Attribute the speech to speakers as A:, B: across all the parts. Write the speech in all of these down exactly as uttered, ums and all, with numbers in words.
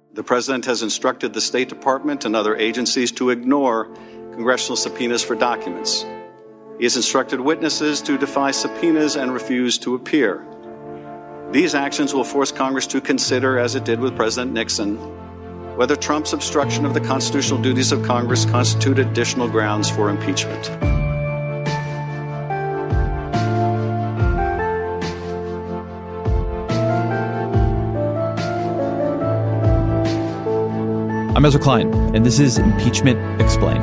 A: The president has instructed the State Department and other agencies to ignore congressional subpoenas for documents. He has instructed witnesses to defy subpoenas and refuse to appear. These actions will force Congress to consider, as it did with President Nixon, whether Trump's obstruction of the constitutional duties of Congress constitute additional grounds for impeachment.
B: I'm Ezra Klein, and this is Impeachment Explained.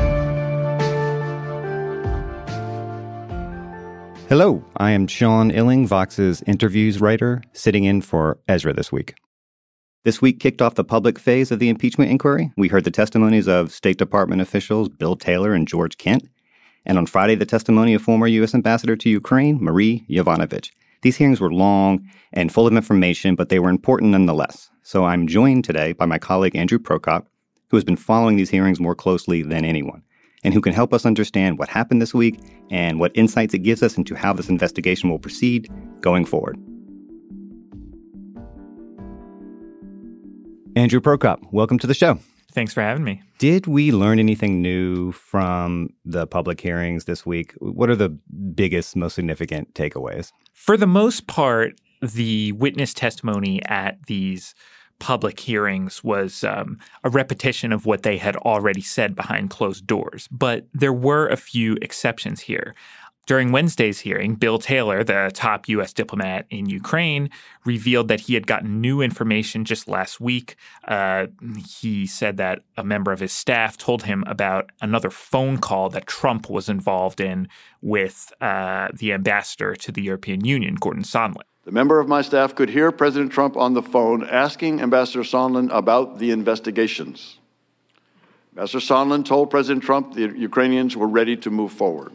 C: Hello, I am Sean Illing, Vox's interviews writer, sitting in for Ezra this week. This week kicked off the public phase of the impeachment inquiry. We heard the testimonies of State Department officials Bill Taylor and George Kent, and on Friday, the testimony of former U S Ambassador to Ukraine, Marie Yovanovitch. These hearings were long and full of information, but they were important nonetheless. So I'm joined today by my colleague Andrew Prokop, who has been following these hearings more closely than anyone, and who can help us understand what happened this week and what insights it gives us into how this investigation will proceed going forward. Andrew Prokop, welcome to the show.
D: Thanks for having me.
C: Did we learn anything new from the public hearings this week? What are the biggest, most significant takeaways?
D: For the most part, the witness testimony at these public hearings was um, a repetition of what they had already said behind closed doors. But there were a few exceptions here. During Wednesday's hearing, Bill Taylor, the top U S diplomat in Ukraine, revealed that he had gotten new information just last week. Uh, he said that a member of his staff told him about another phone call that Trump was involved in with uh, the ambassador to the European Union, Gordon Sondland.
E: The member of my staff could hear President Trump on the phone asking Ambassador Sondland about the investigations. Ambassador Sondland told President Trump the Ukrainians were ready to move forward.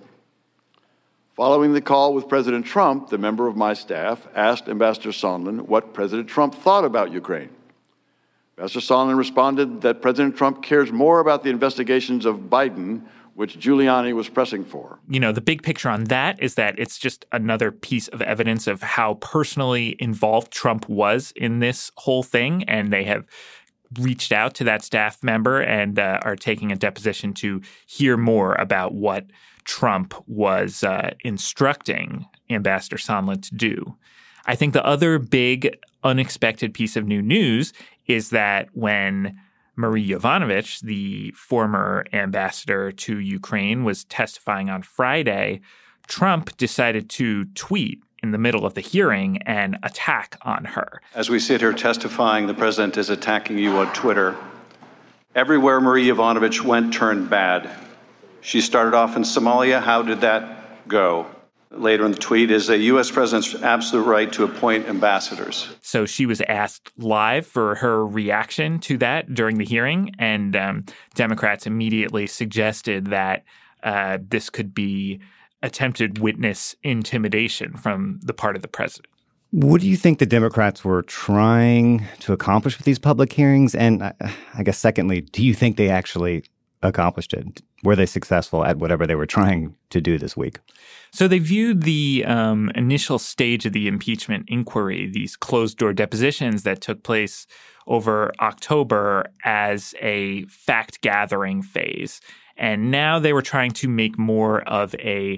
E: Following the call with President Trump, the member of my staff asked Ambassador Sondland what President Trump thought about Ukraine. Ambassador Sondland responded that President Trump cares more about the investigations of Biden, which Giuliani was pressing for.
D: You know, the big picture on that is that it's just another piece of evidence of how personally involved Trump was in this whole thing, and they have reached out to that staff member and uh, are taking a deposition to hear more about what Trump was uh, instructing Ambassador Sondland to do. I think the other big unexpected piece of new news is that when Marie Yovanovitch, the former ambassador to Ukraine, was testifying on Friday, Trump decided to tweet in the middle of the hearing and attack on her.
A: As we sit here testifying, the president is attacking you on Twitter. Everywhere Marie Yovanovitch went turned bad. She started off in Somalia. How did that go? Later in the tweet is a U S president's absolute right to appoint ambassadors.
D: So she was asked live for her reaction to that during the hearing, and um, Democrats immediately suggested that uh, this could be attempted witness intimidation from the part of the president.
C: What do you think the Democrats were trying to accomplish with these public hearings? And uh, I guess secondly, do you think they actually accomplished it? Were they successful at whatever they were trying to do this week?
D: So they viewed the um, initial stage of the impeachment inquiry, these closed-door depositions that took place over October, as a fact-gathering phase. And now they were trying to make more of a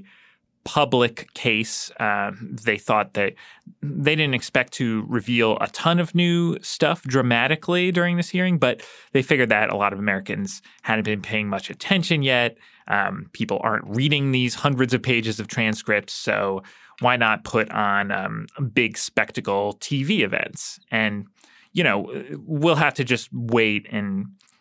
D: public case. Uh, they thought that they didn't expect to reveal a ton of new stuff dramatically during this hearing, but they figured that a lot of Americans hadn't been paying much attention yet. Um, people aren't reading these hundreds of pages of transcripts, so why not put on um, big spectacle T V events? And, you know, we'll have to just wait and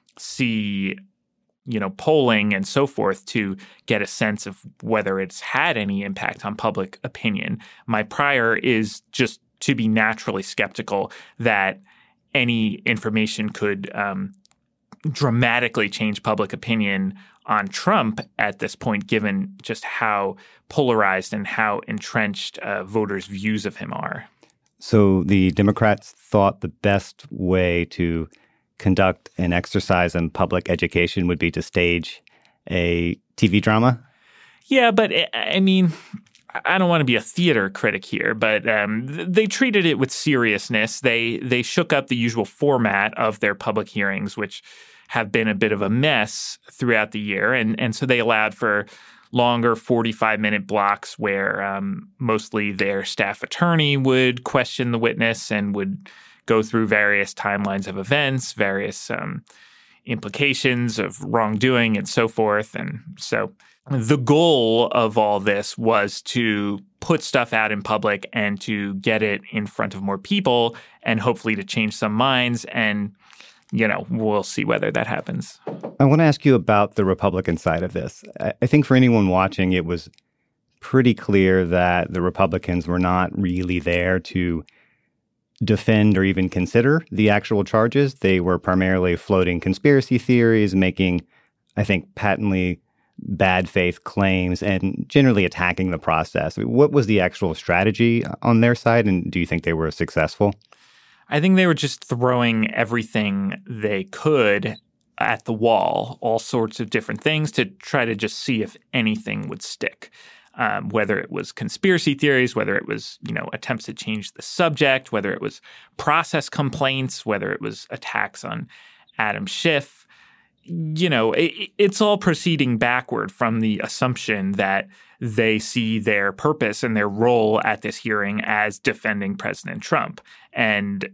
D: see, you know, polling and so forth to get a sense of whether it's had any impact on public opinion. My prior is just to be naturally skeptical that any information could um, dramatically change public opinion on Trump at this point, given just how polarized and how entrenched uh, voters' views of him are.
C: So the Democrats thought the best way to conduct an exercise in public education would be to stage a T V drama?
D: Yeah, but I mean, I don't want to be a theater critic here, but um, they treated it with seriousness. They they shook up the usual format of their public hearings, which have been a bit of a mess throughout the year. And, and so they allowed for longer forty-five minute blocks where um, mostly their staff attorney would question the witness and would go through various timelines of events, various um, implications of wrongdoing and so forth. And so the goal of all this was to put stuff out in public and to get it in front of more people and hopefully to change some minds. And, you know, we'll see whether that happens.
C: I want to ask you about the Republican side of this. I think for anyone watching, it was pretty clear that the Republicans were not really there to defend or even consider the actual charges. They were primarily floating conspiracy theories, making, I think, patently bad faith claims and generally attacking the process. What was the actual strategy on their side, and do you think they were successful?
D: I think they were just throwing everything they could at the wall, all sorts of different things to try to just see if anything would stick. Um, whether it was conspiracy theories, whether it was, you know, attempts to change the subject, whether it was process complaints, whether it was attacks on Adam Schiff. You know, it, it's all proceeding backward from the assumption that they see their purpose and their role at this hearing as defending President Trump. And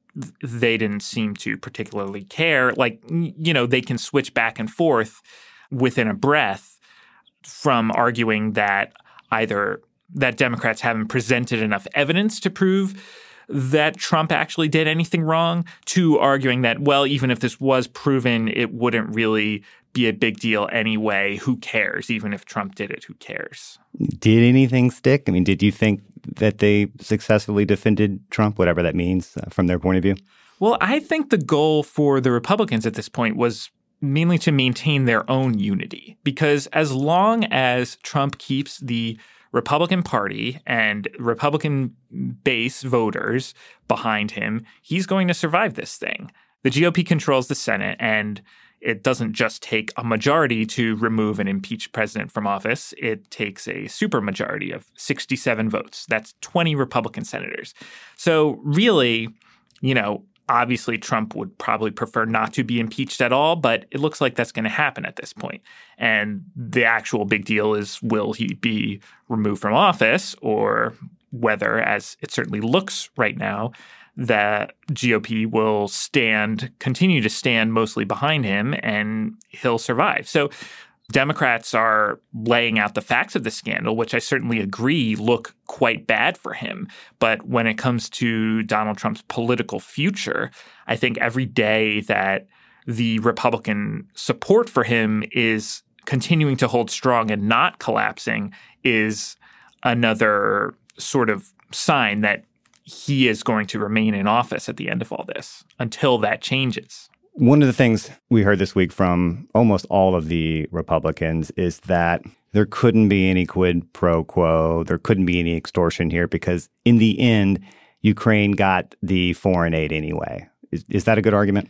D: they didn't seem to particularly care. Like, you know, they can switch back and forth within a breath from arguing that either that Democrats haven't presented enough evidence to prove that Trump actually did anything wrong, to arguing that, well, even if this was proven, it wouldn't really be a big deal anyway. Who cares? Even if Trump did it, who cares?
C: Did anything stick? I mean, did you think that they successfully defended Trump, whatever that means uh, from their point of view?
D: Well, I think the goal for the Republicans at this point was mainly to maintain their own unity, because as long as Trump keeps the Republican Party and Republican base voters behind him, he's going to survive this thing. The G O P controls the Senate, and it doesn't just take a majority to remove an impeached president from office. It takes a supermajority of sixty-seven votes. That's twenty Republican senators. So really, you know, obviously Trump would probably prefer not to be impeached at all, but it looks like that's going to happen at this point. And the actual big deal is, will he be removed from office, or whether, as it certainly looks right now, the G O P will stand, continue to stand mostly behind him, and he'll survive. So Democrats are laying out the facts of the scandal, which I certainly agree look quite bad for him. But when it comes to Donald Trump's political future, I think every day that the Republican support for him is continuing to hold strong and not collapsing is another sort of sign that he is going to remain in office at the end of all this until that changes.
C: One of the things we heard this week from almost all of the Republicans is that there couldn't be any quid pro quo. There couldn't be any extortion here because in the end, Ukraine got the foreign aid anyway. Is, is that a good argument?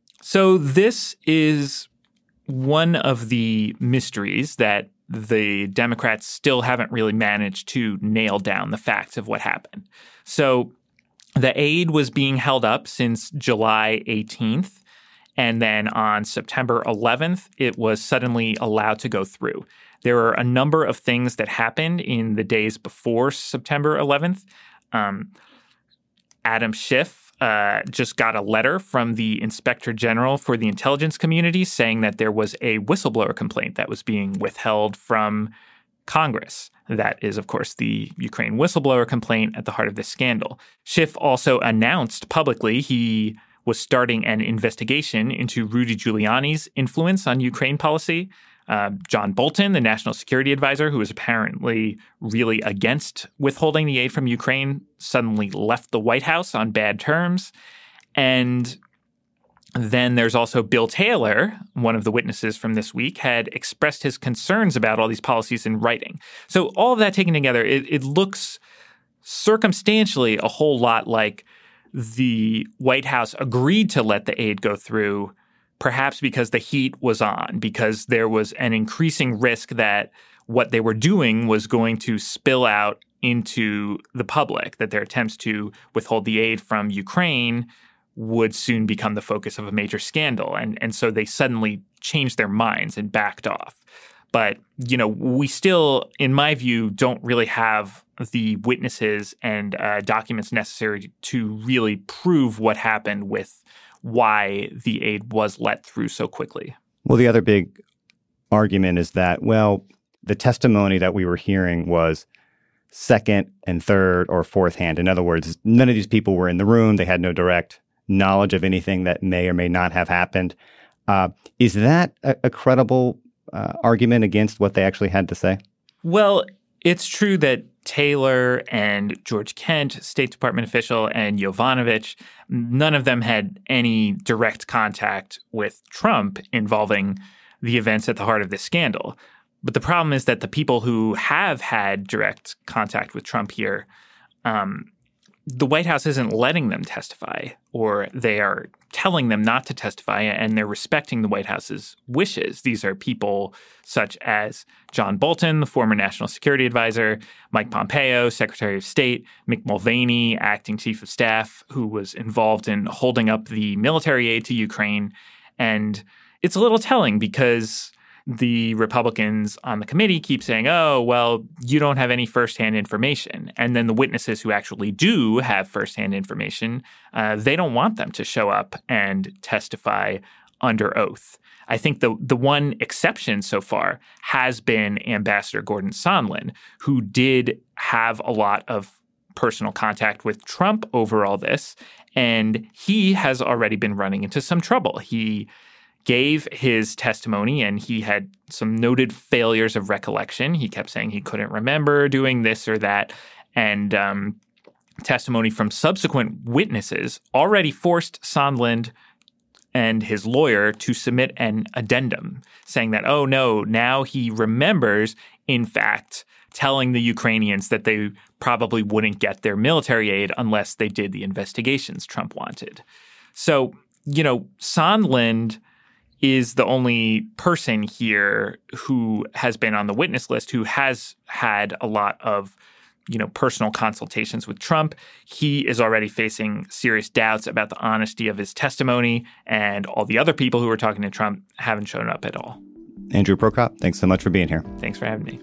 D: So this is one of the mysteries that the Democrats still haven't really managed to nail down the facts of what happened. So the aid was being held up since July eighteenth. And then on September eleventh, it was suddenly allowed to go through. There were a number of things that happened in the days before September eleventh. Um, Adam Schiff uh, just got a letter from the Inspector General for the intelligence community saying that there was a whistleblower complaint that was being withheld from Congress. That is, of course, the Ukraine whistleblower complaint at the heart of this scandal. Schiff also announced publicly he was starting an investigation into Rudy Giuliani's influence on Ukraine policy. Uh, John Bolton, the national security advisor, who was apparently really against withholding the aid from Ukraine, suddenly left the White House on bad terms. And then there's also Bill Taylor, one of the witnesses from this week, had expressed his concerns about all these policies in writing. So all of that taken together, it, it looks circumstantially a whole lot like the White House agreed to let the aid go through, perhaps because the heat was on, because there was an increasing risk that what they were doing was going to spill out into the public, that their attempts to withhold the aid from Ukraine would soon become the focus of a major scandal. And, and so they suddenly changed their minds and backed off. But, you know, we still, in my view, don't really have the witnesses and uh, documents necessary to really prove what happened with why the aid was let through so quickly.
C: Well, the other big argument is that, well, the testimony that we were hearing was second and third or fourth hand. In other words, none of these people were in the room. They had no direct knowledge of anything that may or may not have happened. Uh, is that a, a credible uh, argument against what they actually had to say?
D: Well, it's true that Taylor and George Kent, State Department official, and Yovanovitch, none of them had any direct contact with Trump involving the events at the heart of this scandal. But the problem is that the people who have had direct contact with Trump here, um, the White House isn't letting them testify, or they are telling them not to testify, and they're respecting the White House's wishes. These are people such as John Bolton, the former national security advisor, Mike Pompeo, Secretary of State, Mick Mulvaney, acting chief of staff, who was involved in holding up the military aid to Ukraine. And it's a little telling because the Republicans on the committee keep saying, oh, well, you don't have any firsthand information. And then the witnesses who actually do have firsthand information, uh, they don't want them to show up and testify under oath. I think the the one exception so far has been Ambassador Gordon Sondland, who did have a lot of personal contact with Trump over all this. And he has already been running into some trouble. He gave his testimony, and he had some noted failures of recollection. He kept saying he couldn't remember doing this or that. And um, testimony from subsequent witnesses already forced Sondland and his lawyer to submit an addendum saying that, oh, no, now he remembers, in fact, telling the Ukrainians that they probably wouldn't get their military aid unless they did the investigations Trump wanted. So, you know, Sondland is the only person here who has been on the witness list who has had a lot of, you know, personal consultations with Trump. He is already facing serious doubts about the honesty of his testimony, and all the other people who were talking to Trump haven't shown up at all.
C: Andrew Prokop, thanks so much for being here.
D: Thanks for having me.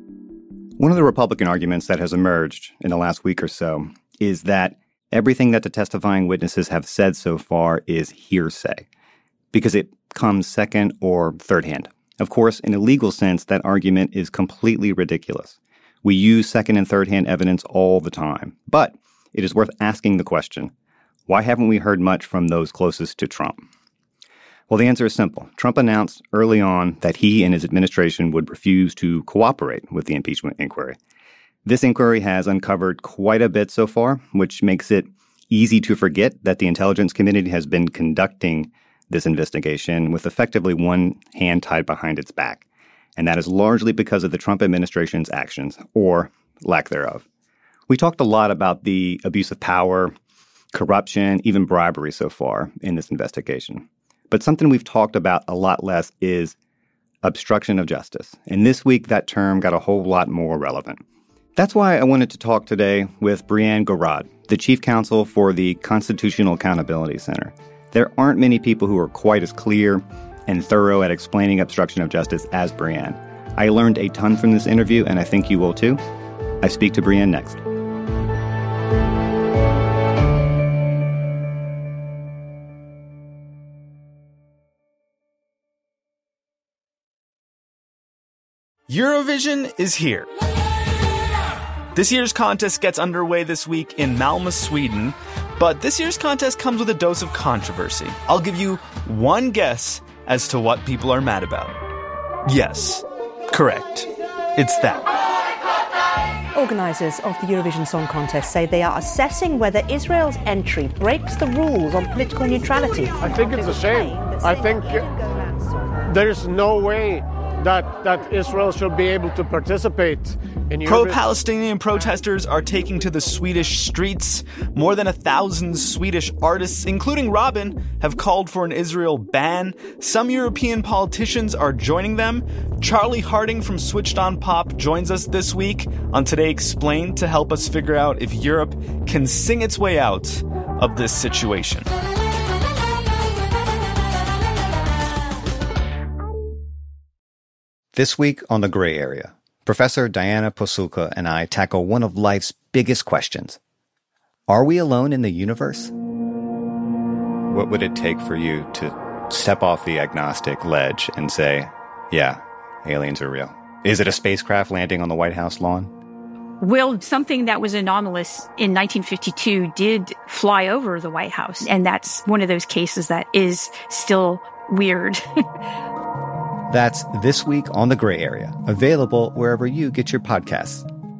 C: One of the Republican arguments that has emerged in the last week or so is that everything that the testifying witnesses have said so far is hearsay, because it comes second or third hand. Of course, in a legal sense, that argument is completely ridiculous. We use second and third hand evidence all the time. But it is worth asking the question, why haven't we heard much from those closest to Trump? Well, the answer is simple. Trump announced early on that he and his administration would refuse to cooperate with the impeachment inquiry. This inquiry has uncovered quite a bit so far, which makes it easy to forget that the intelligence community has been conducting this investigation with effectively one hand tied behind its back. And that is largely because of the Trump administration's actions, or lack thereof. We talked a lot about the abuse of power, corruption, even bribery so far in this investigation. But something we've talked about a lot less is obstruction of justice. And this week, that term got a whole lot more relevant. That's why I wanted to talk today with Brianne Gorad, the chief counsel for the Constitutional Accountability Center. There aren't many people who are quite as clear and thorough at explaining obstruction of justice as Brianne. I learned a ton from this interview, and I think you will too. I speak to Brianne next.
F: Eurovision is here. This year's contest gets underway this week in Malmö, Sweden. But this year's contest comes with a dose of controversy. I'll give you one guess as to what people are mad about. Yes, correct. It's that.
G: Organisers of the Eurovision Song Contest say they are assessing whether Israel's entry breaks the rules on political neutrality.
H: I think it's a shame. I think there's no way that, that Israel should be able to participate in Eurovision.
F: Pro-Palestinian protesters are taking to the Swedish streets. More than a thousand Swedish artists, including Robin, have called for an Israel ban. Some European politicians are joining them. Charlie Harding from Switched on Pop joins us this week on Today Explained to help us figure out if Europe can sing its way out of this situation.
C: This week on The Gray Area, Professor Diana Pasulka and I tackle one of life's biggest questions. Are we alone in the universe? What would it take for you to step off the agnostic ledge and say, yeah, aliens are real? Is it a spacecraft landing on the White House lawn?
I: Well, something that was anomalous in nineteen fifty-two did fly over the White House, and that's one of those cases that is still weird.
C: That's This Week on The Gray Area, available wherever you get your podcasts.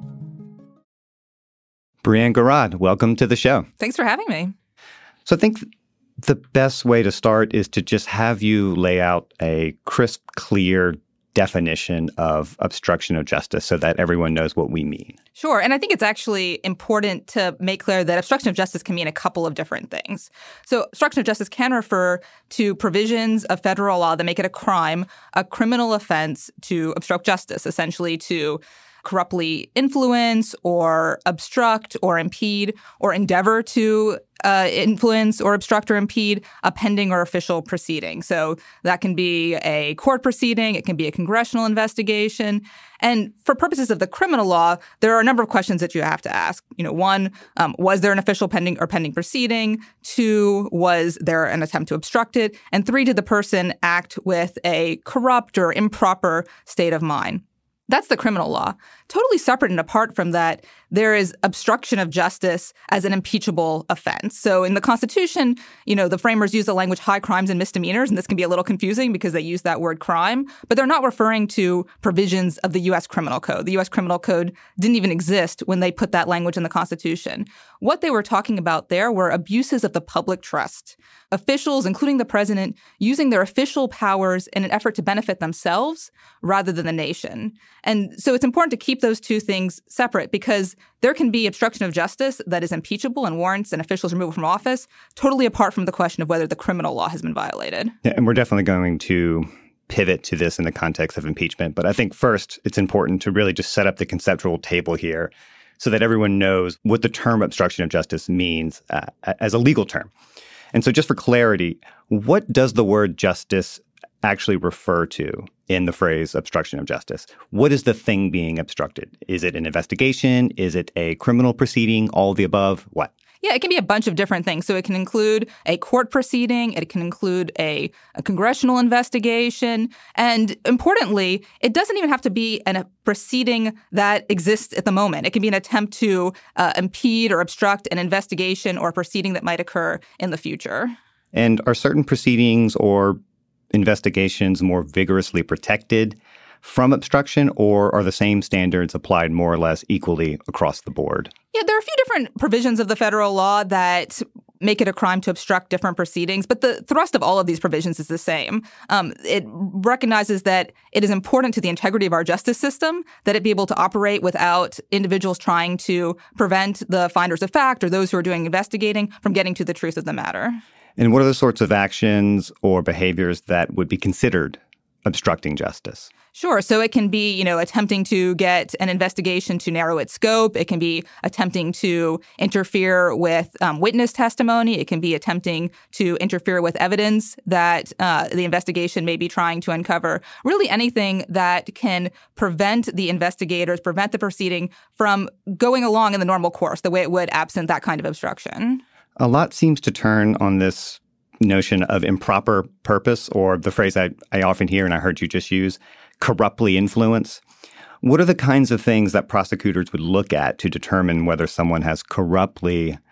C: Brianne Garad, welcome to the show.
J: Thanks for having me.
C: So I think the best way to start is to just have you lay out a crisp, clear definition of obstruction of justice so that everyone knows what we mean.
J: Sure. And I think it's actually important to make clear that obstruction of justice can mean a couple of different things. So obstruction of justice can refer to provisions of federal law that make it a crime, a criminal offense to obstruct justice, essentially to corruptly influence or obstruct or impede or endeavor to uh, influence or obstruct or impede a pending or official proceeding. So that can be a court proceeding. It can be a congressional investigation. And for purposes of the criminal law, there are a number of questions that you have to ask. You know, one, um, was there an official pending or pending proceeding? Two, was there an attempt to obstruct it? And three, did the person act with a corrupt or improper state of mind? That's the criminal law. Totally separate and apart from that, there is obstruction of justice as an impeachable offense. So in the Constitution, you know, the framers use the language high crimes and misdemeanors, and this can be a little confusing because they use that word crime, but they're not referring to provisions of the U S Criminal Code. The U S Criminal Code didn't even exist when they put that language in the Constitution. What they were talking about there were abuses of the public trust. Officials, including the president, using their official powers in an effort to benefit themselves rather than the nation. And so it's important to keep those two things separate because there can be obstruction of justice that is impeachable and warrants an official's removal from office, totally apart from the question of whether the criminal law has been violated.
C: Yeah, and we're definitely going to pivot to this in the context of impeachment. But I think first, it's important to really just set up the conceptual table here so that everyone knows what the term obstruction of justice means uh, as a legal term. And so just for clarity, what does the word justice actually refer to in the phrase obstruction of justice? What is the thing being obstructed? Is it an investigation? Is it a criminal proceeding? All of the above? What?
J: Yeah, it can be a bunch of different things. So it can include a court proceeding. It can include a, a congressional investigation. And importantly, it doesn't even have to be an, a proceeding that exists at the moment. It can be an attempt to uh, impede or obstruct an investigation or a proceeding that might occur in the future.
C: And are certain proceedings or investigations more vigorously protected from obstruction, or are the same standards applied more or less equally across the board?
J: Yeah, there are a few different provisions of the federal law that make it a crime to obstruct different proceedings, but the thrust of all of these provisions is the same. Um, it recognizes that it is important to the integrity of our justice system that it be able to operate without individuals trying to prevent the finders of fact or those who are doing investigating from getting to the truth of the matter.
C: And what are the sorts of actions or behaviors that would be considered obstructing justice?
J: Sure. So it can be, you know, attempting to get an investigation to narrow its scope. It can be attempting to interfere with um, witness testimony. It can be attempting to interfere with evidence that uh, the investigation may be trying to uncover. Really anything that can prevent the investigators, prevent the proceeding from going along in the normal course, the way it would absent that kind of obstruction.
C: A lot seems to turn on this notion of improper purpose, or the phrase I, I often hear and I heard you just use, corruptly influence. What are the kinds of things that prosecutors would look at to determine whether someone has corruptly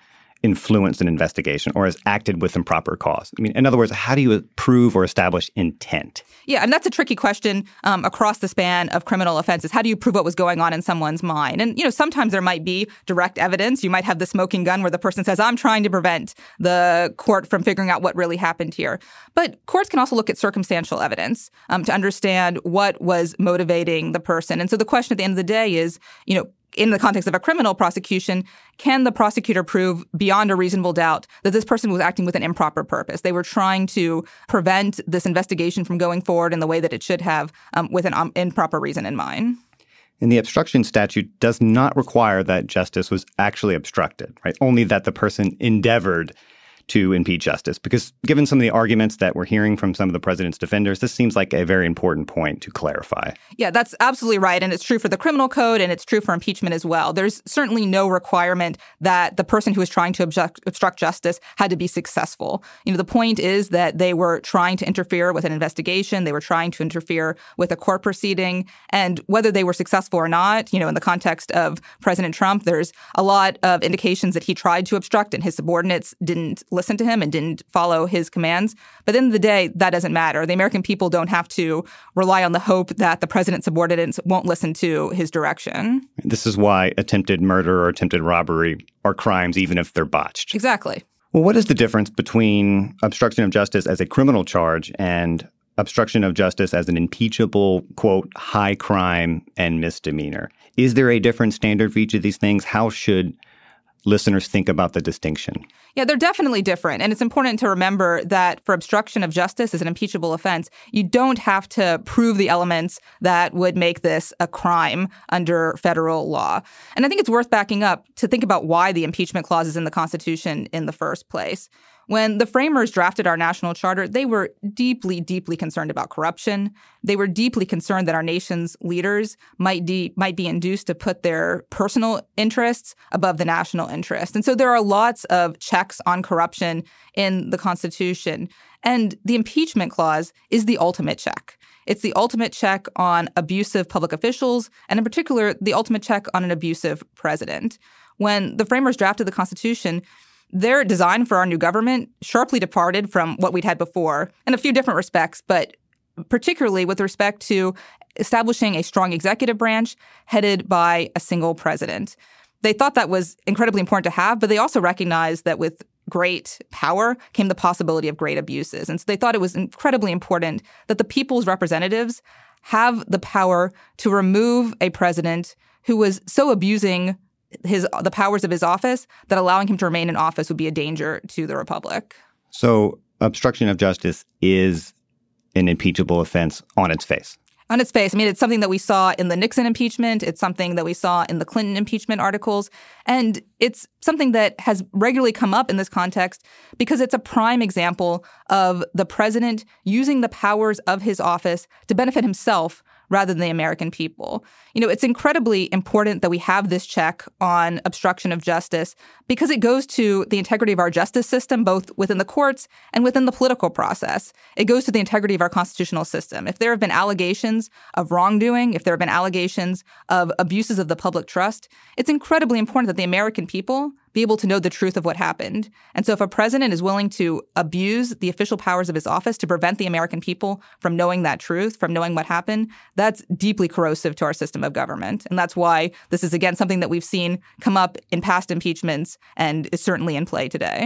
C: influenced an investigation or has acted with improper cause? I mean, in other words, how do you prove or establish intent?
J: Yeah, and that's a tricky question um, across the span of criminal offenses. How do you prove what was going on in someone's mind? And, you know, sometimes there might be direct evidence. You might have the smoking gun where the person says, I'm trying to prevent the court from figuring out what really happened here. But courts can also look at circumstantial evidence um, to understand what was motivating the person. And so the question at the end of the day is, you know, in the context of a criminal prosecution, can the prosecutor prove beyond a reasonable doubt that this person was acting with an improper purpose? They were trying to prevent this investigation from going forward in the way that it should have um, with an um, improper reason in mind.
C: And the obstruction statute does not require that justice was actually obstructed, right? Only that the person endeavored to impede justice. Because given some of the arguments that we're hearing from some of the president's defenders, this seems like a very important point to clarify.
J: Yeah, that's absolutely right. And it's true for the criminal code and it's true for impeachment as well. There's certainly no requirement that the person who was trying to obstruct, obstruct justice had to be successful. You know, the point is that they were trying to interfere with an investigation. They were trying to interfere with a court proceeding. And whether they were successful or not, you know, in the context of President Trump, there's a lot of indications that he tried to obstruct and his subordinates didn't listen to him and didn't follow his commands. But at the end of the day, that doesn't matter. The American people don't have to rely on the hope that the president's subordinates won't listen to his direction.
C: This is why attempted murder or attempted robbery are crimes, even if they're botched.
J: Exactly.
C: Well, what is the difference between obstruction of justice as a criminal charge and obstruction of justice as an impeachable, quote, high crime and misdemeanor? Is there a different standard for each of these things? How should listeners think about the distinction?
J: Yeah, they're definitely different. And it's important to remember that for obstruction of justice as an impeachable offense, you don't have to prove the elements that would make this a crime under federal law. And I think it's worth backing up to think about why the impeachment clause is in the Constitution in the first place. When the framers drafted our national charter, they were deeply, deeply concerned about corruption. They were deeply concerned that our nation's leaders might de- might be induced to put their personal interests above the national interest. And so there are lots of checks on corruption in the Constitution. And the impeachment clause is the ultimate check. It's the ultimate check on abusive public officials, and in particular, the ultimate check on an abusive president. When the framers drafted the Constitution, their design for our new government sharply departed from what we'd had before in a few different respects, but particularly with respect to establishing a strong executive branch headed by a single president. They thought that was incredibly important to have, but they also recognized that with great power came the possibility of great abuses. And so they thought it was incredibly important that the people's representatives have the power to remove a president who was so abusing his the powers of his office that allowing him to remain in office would be a danger to the republic.
C: So obstruction of justice is an impeachable offense on its face.
J: On its face. I mean, it's something that we saw in the Nixon impeachment. It's something that we saw in the Clinton impeachment articles. And it's something that has regularly come up in this context because it's a prime example of the president using the powers of his office to benefit himself rather than the American people. You know, it's incredibly important that we have this check on obstruction of justice because it goes to the integrity of our justice system, both within the courts and within the political process. It goes to the integrity of our constitutional system. If there have been allegations of wrongdoing, if there have been allegations of abuses of the public trust, it's incredibly important that the American people be able to know the truth of what happened. And so if a president is willing to abuse the official powers of his office to prevent the American people from knowing that truth, from knowing what happened, that's deeply corrosive to our system of government. And that's why this is, again, something that we've seen come up in past impeachments and is certainly in play today.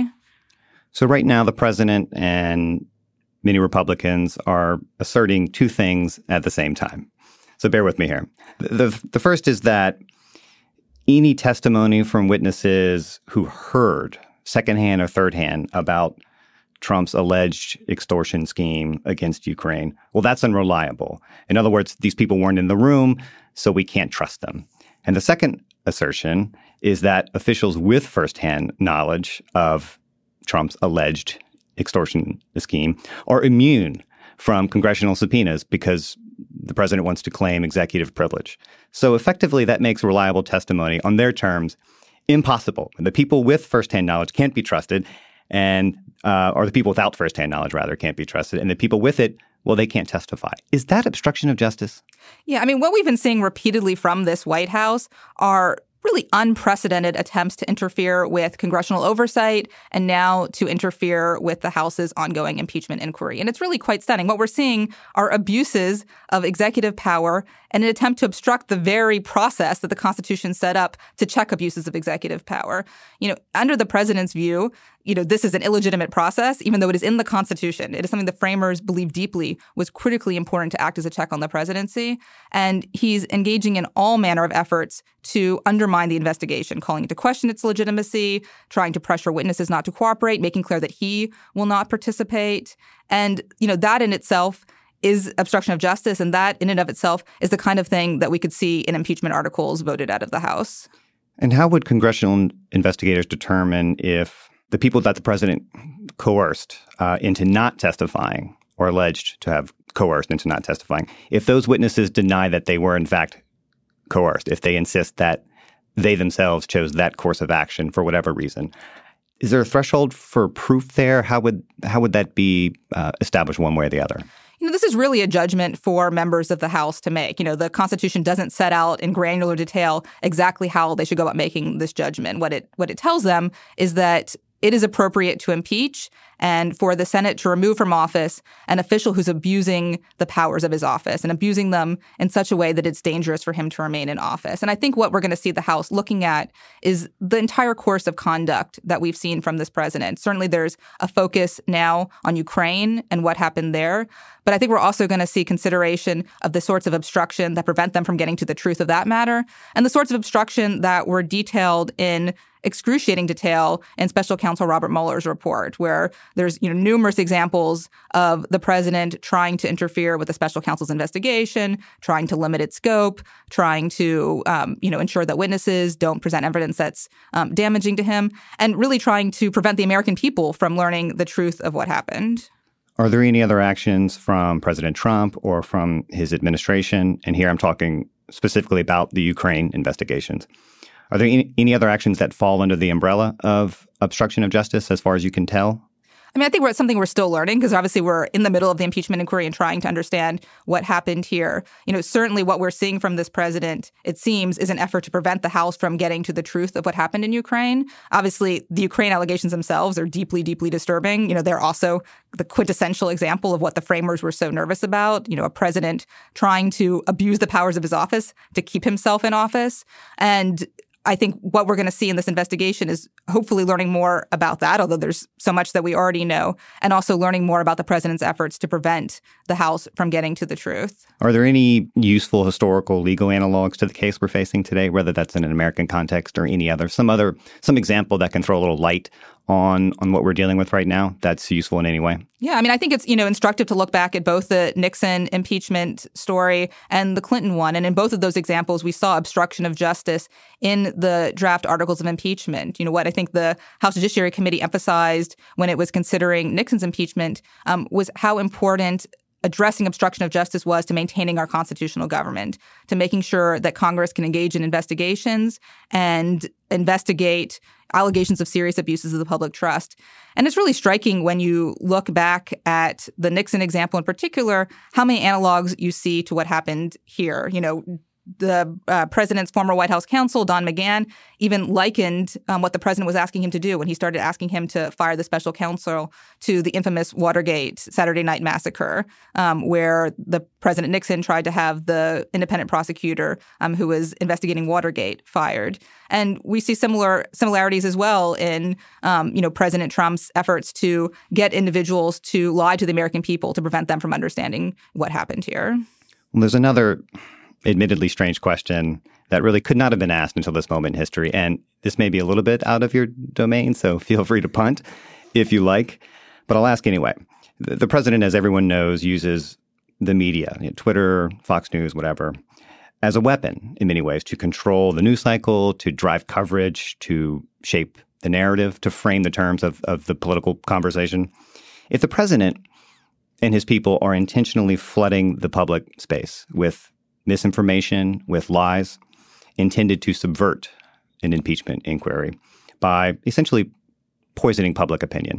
C: So right now, the president and many Republicans are asserting two things at the same time. So bear with me here. The, the first is that any testimony from witnesses who heard secondhand or thirdhand about Trump's alleged extortion scheme against Ukraine, well, that's unreliable. In other words, these people weren't in the room, so we can't trust them. And the second assertion is that officials with firsthand knowledge of Trump's alleged extortion scheme are immune from congressional subpoenas because the president wants to claim executive privilege. So effectively, that makes reliable testimony on their terms impossible. The people with firsthand knowledge can't be trusted, and uh, or the people without firsthand knowledge, rather, can't be trusted. And the people with it, well, they can't testify. Is that obstruction of justice?
J: Yeah, I mean, what we've been seeing repeatedly from this White House are really unprecedented attempts to interfere with congressional oversight and now to interfere with the House's ongoing impeachment inquiry. And it's really quite stunning. What we're seeing are abuses of executive power and an attempt to obstruct the very process that the Constitution set up to check abuses of executive power. You know, under the president's view, you know, this is an illegitimate process, even though it is in the Constitution. It is something the framers believed deeply was critically important to act as a check on the presidency. And he's engaging in all manner of efforts to undermine the investigation, calling into question its legitimacy, trying to pressure witnesses not to cooperate, making clear that he will not participate. And, you know, that in itself is obstruction of justice. And that in and of itself is the kind of thing that we could see in impeachment articles voted out of the House.
C: And how would congressional investigators determine if the people that the president coerced uh, into not testifying or alleged to have coerced into not testifying, if those witnesses deny that they were in fact coerced, if they insist that they themselves chose that course of action for whatever reason, is there a threshold for proof there? How would how would that be uh, established one way or the other?
J: You know, this is really a judgment for members of the House to make. You know, the Constitution doesn't set out in granular detail exactly how they should go about making this judgment. What it what it tells them is that it is appropriate to impeach and for the Senate to remove from office an official who's abusing the powers of his office and abusing them in such a way that it's dangerous for him to remain in office. And I think what we're going to see the House looking at is the entire course of conduct that we've seen from this president. Certainly there's a focus now on Ukraine and what happened there. But I think we're also going to see consideration of the sorts of obstruction that prevent them from getting to the truth of that matter and the sorts of obstruction that were detailed in excruciating detail in Special Counsel Robert Mueller's report, where there's, you know, numerous examples of the president trying to interfere with the special counsel's investigation, trying to limit its scope, trying to, um, you know, ensure that witnesses don't present evidence that's um, damaging to him, and really trying to prevent the American people from learning the truth of what happened.
C: Are there any other actions from President Trump or from his administration? And here I'm talking specifically about the Ukraine investigations. Are there any, any other actions that fall under the umbrella of obstruction of justice as far as you can tell?
J: I mean, I think we're, it's something we're still learning because obviously we're in the middle of the impeachment inquiry and trying to understand what happened here. You know, certainly what we're seeing from this president, it seems, is an effort to prevent the House from getting to the truth of what happened in Ukraine. Obviously, the Ukraine allegations themselves are deeply, deeply disturbing. You know, they're also the quintessential example of what the framers were so nervous about. You know, a president trying to abuse the powers of his office to keep himself in office. And I think what we're going to see in this investigation is hopefully learning more about that, although there's so much that we already know, and also learning more about the president's efforts to prevent the House from getting to the truth.
C: Are there any useful historical legal analogs to the case we're facing today, whether that's in an American context or any other, some other, some example that can throw a little light on on what we're dealing with right now that's useful in any way?
J: Yeah, I mean, I think it's, you know, instructive to look back at both the Nixon impeachment story and the Clinton one. And in both of those examples, we saw obstruction of justice in the draft articles of impeachment. You know, what I think the House Judiciary Committee emphasized when it was considering Nixon's impeachment um, was how important addressing obstruction of justice was to maintaining our constitutional government, to making sure that Congress can engage in investigations and investigate allegations of serious abuses of the public trust. And it's really striking when you look back at the Nixon example in particular, how many analogs you see to what happened here. You know, the uh, president's former White House counsel, Don McGahn, even likened um, what the president was asking him to do when he started asking him to fire the special counsel to the infamous Watergate Saturday Night Massacre, um, where the President Nixon tried to have the independent prosecutor um, who was investigating Watergate fired. And we see similar similarities as well in, um, you know, President Trump's efforts to get individuals to lie to the American people to prevent them from understanding what happened here.
C: Well, there's another admittedly strange question that really could not have been asked until this moment in history. And this may be a little bit out of your domain, so feel free to punt if you like. But I'll ask anyway. The, the president, as everyone knows, uses the media, you know, Twitter, Fox News, whatever, as a weapon in many ways to control the news cycle, to drive coverage, to shape the narrative, to frame the terms of, of the political conversation. If the president and his people are intentionally flooding the public space with misinformation, with lies, intended to subvert an impeachment inquiry by essentially poisoning public opinion,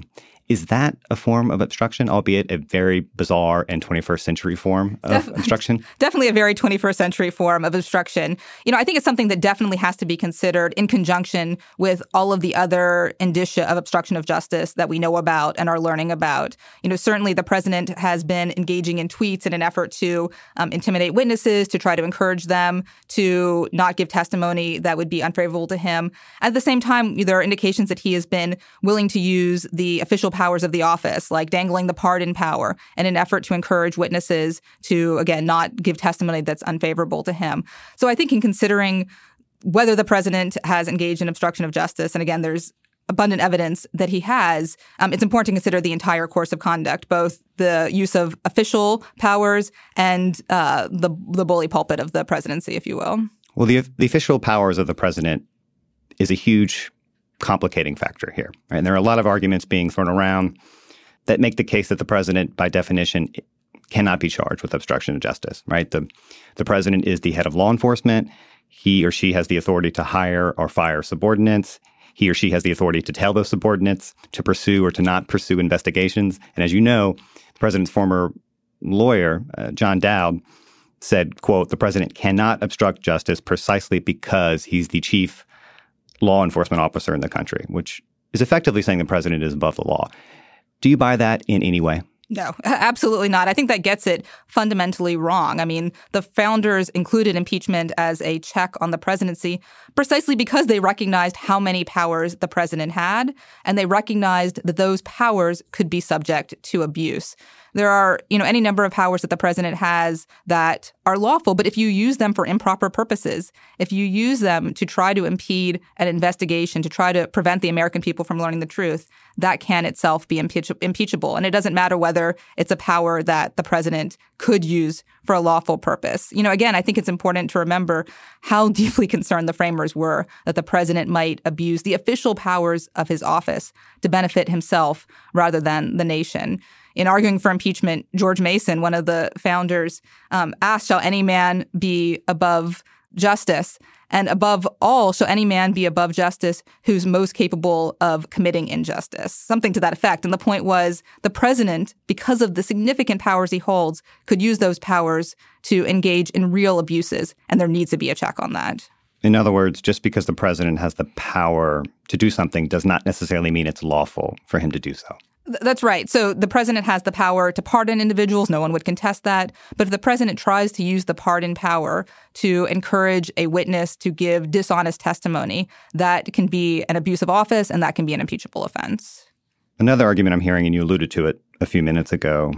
C: Is that a form of obstruction, albeit a very bizarre and twenty-first century form of Def- obstruction?
J: Definitely a very twenty-first century form of obstruction. You know, I think it's something that definitely has to be considered in conjunction with all of the other indicia of obstruction of justice that we know about and are learning about. You know, certainly the president has been engaging in tweets in an effort to um, intimidate witnesses, to try to encourage them to not give testimony that would be unfavorable to him. At the same time, there are indications that he has been willing to use the official powers of the office, like dangling the pardon power, in an effort to encourage witnesses to, again, not give testimony that's unfavorable to him. So I think in considering whether the president has engaged in obstruction of justice, and again, there's abundant evidence that he has, um, it's important to consider the entire course of conduct, both the use of official powers and uh, the the bully pulpit of the presidency, if you will.
C: Well, the the official powers of the president is a huge complicating factor here, right? And there are a lot of arguments being thrown around that make the case that the president, by definition, cannot be charged with obstruction of justice, right? The the president is the head of law enforcement. He or she has the authority to hire or fire subordinates. He or she has the authority to tell those subordinates to pursue or to not pursue investigations. And as you know, the president's former lawyer, uh, John Dowd, said, quote, "The president cannot obstruct justice precisely because he's the chief law enforcement officer in the country," which is effectively saying the president is above the law. Do you buy that in any way?
J: No, absolutely not. I think that gets it fundamentally wrong. I mean, the founders included impeachment as a check on the presidency precisely because they recognized how many powers the president had, and they recognized that those powers could be subject to abuse. There are, you know, any number of powers that the president has that are lawful, but if you use them for improper purposes, if you use them to try to impede an investigation, to try to prevent the American people from learning the truth, that can itself be impeach- impeachable. And it doesn't matter whether it's a power that the president could use for a lawful purpose. You know, again, I think it's important to remember how deeply concerned the framers were that the president might abuse the official powers of his office to benefit himself rather than the nation. In arguing for impeachment, George Mason, one of the founders, um, asked, "Shall any man be above justice? And above all, shall any man be above justice who's most capable of committing injustice?" Something to that effect. And the point was the president, because of the significant powers he holds, could use those powers to engage in real abuses. And there needs to be a check on that.
C: In other words, just because the president has the power to do something does not necessarily mean it's lawful for him to do so.
J: That's right. So the president has the power to pardon individuals. No one would contest that. But if the president tries to use the pardon power to encourage a witness to give dishonest testimony, that can be an abuse of office and that can be an impeachable offense.
C: Another argument I'm hearing, and you alluded to it a few minutes ago,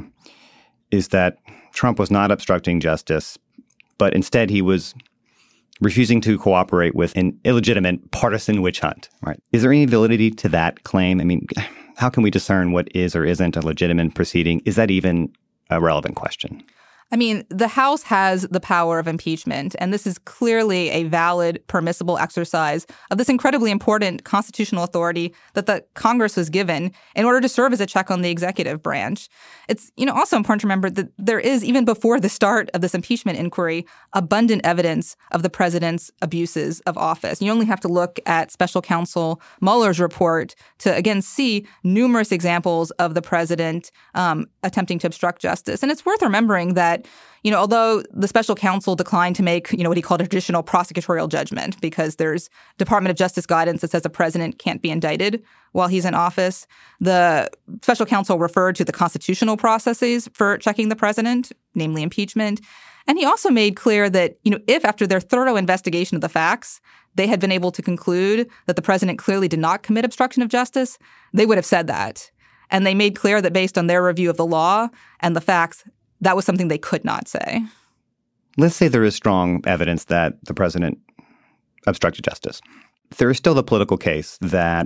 C: is that Trump was not obstructing justice, but instead he was refusing to cooperate with an illegitimate partisan witch hunt, right? Is there any validity to that claim? I mean, how can we discern what is or isn't a legitimate proceeding? Is that even a relevant question?
J: I mean, the House has the power of impeachment, and this is clearly a valid, permissible exercise of this incredibly important constitutional authority that the Congress was given in order to serve as a check on the executive branch. It's, you know, also important to remember that there is, even before the start of this impeachment inquiry, abundant evidence of the president's abuses of office. You only have to look at Special Counsel Mueller's report to, again, see numerous examples of the president um, attempting to obstruct justice. And it's worth remembering that, you know, although the special counsel declined to make, you know, what he called a traditional prosecutorial judgment because there's Department of Justice guidance that says the president can't be indicted while he's in office, the special counsel referred to the constitutional processes for checking the president, namely impeachment. And he also made clear that, you know, if after their thorough investigation of the facts, they had been able to conclude that the president clearly did not commit obstruction of justice, they would have said that. And they made clear that based on their review of the law and the facts, that was something they could not say.
C: Let's say there is strong evidence that the president obstructed justice. There is still the political case that,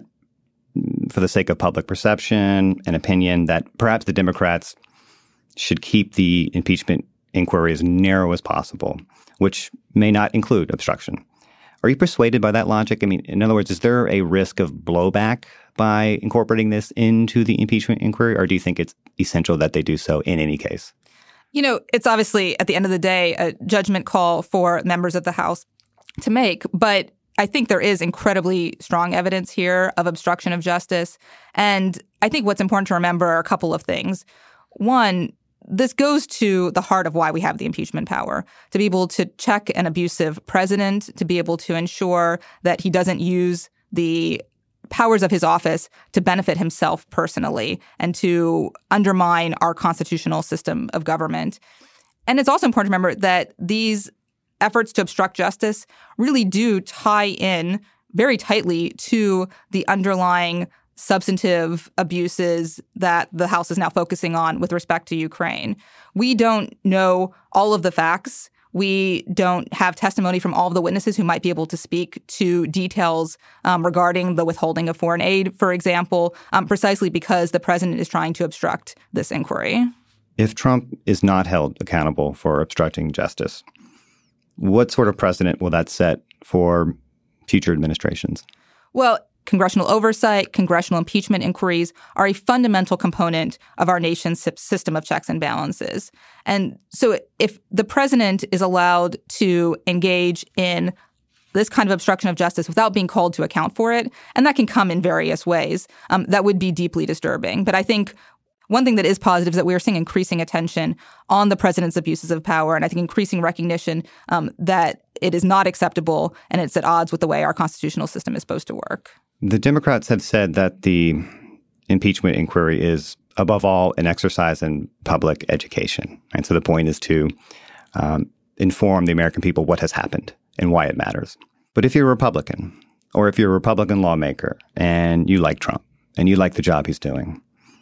C: for the sake of public perception and opinion, that perhaps the Democrats should keep the impeachment inquiry as narrow as possible, which may not include obstruction. Are you persuaded by that logic? I mean, in other words, is there a risk of blowback by incorporating this into the impeachment inquiry, or do you think it's essential that they do so in any case?
J: You know, it's obviously, at the end of the day, a judgment call for members of the House to make. But I think there is incredibly strong evidence here of obstruction of justice. And I think what's important to remember are a couple of things. One, this goes to the heart of why we have the impeachment power, to be able to check an abusive president, to be able to ensure that he doesn't use the powers of his office to benefit himself personally and to undermine our constitutional system of government. And it's also important to remember that these efforts to obstruct justice really do tie in very tightly to the underlying substantive abuses that the House is now focusing on with respect to Ukraine. We don't know all of the facts. We don't have testimony from all of the witnesses who might be able to speak to details um, regarding the withholding of foreign aid, for example, um, precisely because the president is trying to obstruct this inquiry.
C: If Trump is not held accountable for obstructing justice, what sort of precedent will that set for future administrations?
J: Well, congressional oversight, congressional impeachment inquiries are a fundamental component of our nation's system of checks and balances. And so if the president is allowed to engage in this kind of obstruction of justice without being called to account for it, and that can come in various ways, um, that would be deeply disturbing. But I think one thing that is positive is that we are seeing increasing attention on the president's abuses of power, and I think increasing recognition um, that it is not acceptable and it's at odds with the way our constitutional system is supposed to work.
C: The Democrats have said that the impeachment inquiry is, above all, an exercise in public education. And so the point is to um, inform the American people what has happened and why it matters. But if you're a Republican, or if you're a Republican lawmaker and you like Trump and you like the job he's doing,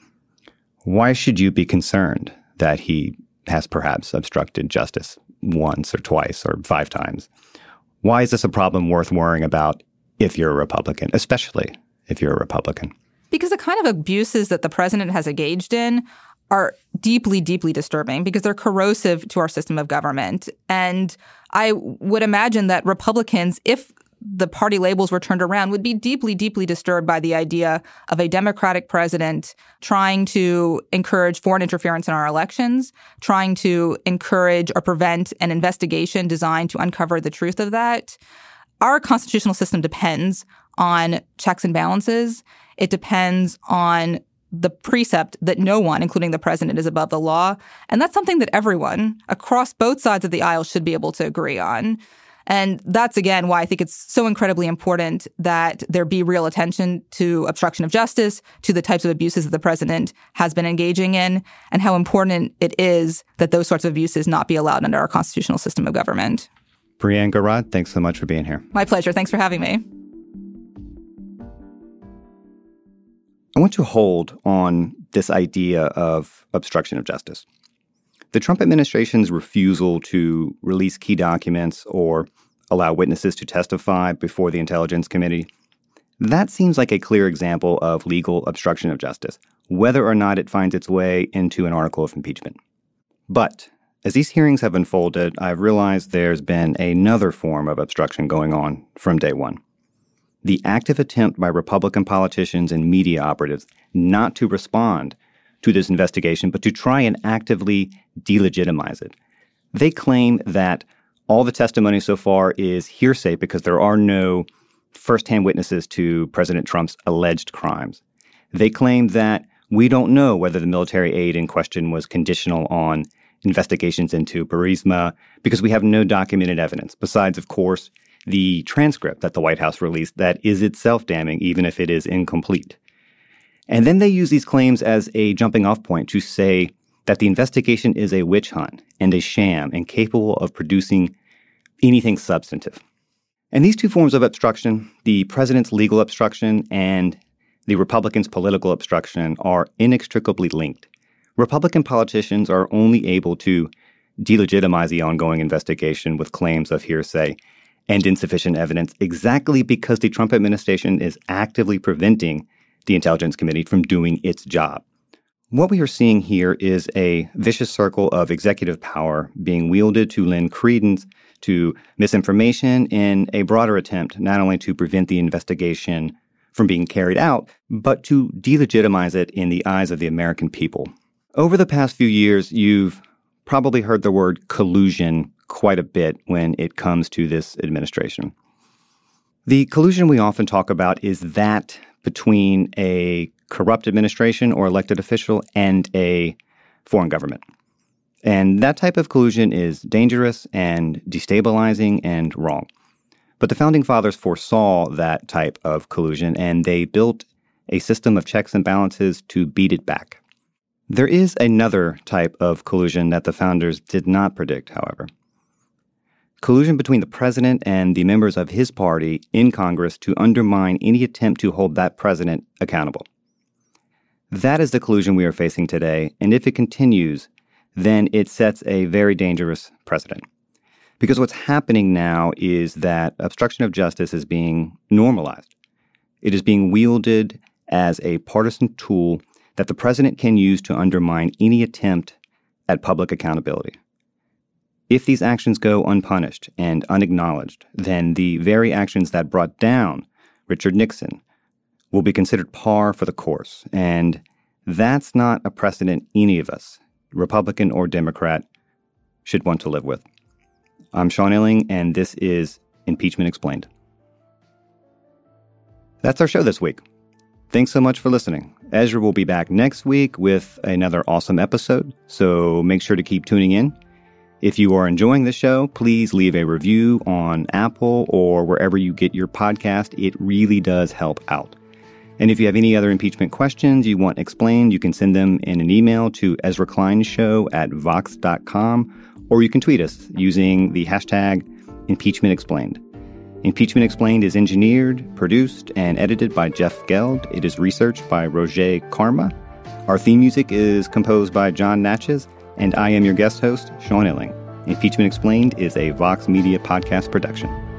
C: why should you be concerned that he has perhaps obstructed justice once or twice or five times? Why is this a problem worth worrying about if you're a Republican, especially if you're a Republican?
J: Because the kind of abuses that the president has engaged in are deeply, deeply disturbing because they're corrosive to our system of government. And I would imagine that Republicans, if the party labels were turned around, would be deeply, deeply disturbed by the idea of a Democratic president trying to encourage foreign interference in our elections, trying to encourage or prevent an investigation designed to uncover the truth of that. Our constitutional system depends on checks and balances. It depends on the precept that no one, including the president, is above the law. And that's something that everyone across both sides of the aisle should be able to agree on. And that's, again, why I think it's so incredibly important that there be real attention to obstruction of justice, to the types of abuses that the president has been engaging in, and how important it is that those sorts of abuses not be allowed under our constitutional system of government.
C: Brianne Garrod, thanks so much for being here.
J: My pleasure. Thanks for having me.
C: I want to hold on this idea of obstruction of justice. The Trump administration's refusal to release key documents or allow witnesses to testify before the Intelligence Committee, that seems like a clear example of legal obstruction of justice, whether or not it finds its way into an article of impeachment. But as these hearings have unfolded, I've realized there's been another form of obstruction going on from day one. The active attempt by Republican politicians and media operatives not to respond to this investigation, but to try and actively delegitimize it. They claim that all the testimony so far is hearsay because there are no firsthand witnesses to President Trump's alleged crimes. They claim that we don't know whether the military aid in question was conditional on investigations into Burisma because we have no documented evidence, besides, of course, the transcript that the White House released that is itself damning, even if it is incomplete. And then they use these claims as a jumping-off point to say that the investigation is a witch hunt and a sham and capable of producing anything substantive. And these two forms of obstruction, the president's legal obstruction and the Republicans' political obstruction, are inextricably linked. Republican politicians are only able to delegitimize the ongoing investigation with claims of hearsay and insufficient evidence exactly because the Trump administration is actively preventing the Intelligence Committee from doing its job. What we are seeing here is a vicious circle of executive power being wielded to lend credence to misinformation in a broader attempt not only to prevent the investigation from being carried out, but to delegitimize it in the eyes of the American people. Over the past few years, you've probably heard the word collusion quite a bit when it comes to this administration. The collusion we often talk about is that between a corrupt administration or elected official and a foreign government. And that type of collusion is dangerous and destabilizing and wrong. But the Founding Fathers foresaw that type of collusion, and they built a system of checks and balances to beat it back. There is another type of collusion that the founders did not predict, however. Collusion between the president and the members of his party in Congress to undermine any attempt to hold that president accountable. That is the collusion we are facing today, and if it continues, then it sets a very dangerous precedent. Because what's happening now is that obstruction of justice is being normalized. It is being wielded as a partisan tool that the president can use to undermine any attempt at public accountability. If these actions go unpunished and unacknowledged, then the very actions that brought down Richard Nixon will be considered par for the course. And that's not a precedent any of us, Republican or Democrat, should want to live with. I'm Sean Illing, and this is Impeachment Explained. That's our show this week. Thanks so much for listening. Ezra will be back next week with another awesome episode, so make sure to keep tuning in. If you are enjoying the show, please leave a review on Apple or wherever you get your podcast. It really does help out. And if you have any other impeachment questions you want explained, you can send them in an email to Ezra Klein Show at vox dot com, or you can tweet us using the hashtag Impeachment Explained. Impeachment Explained is engineered, produced, and edited by Jeff Geld. It is researched by Roger Karma. Our theme music is composed by John Natchez, and I am your guest host, Sean Illing. Impeachment Explained is a Vox Media podcast production.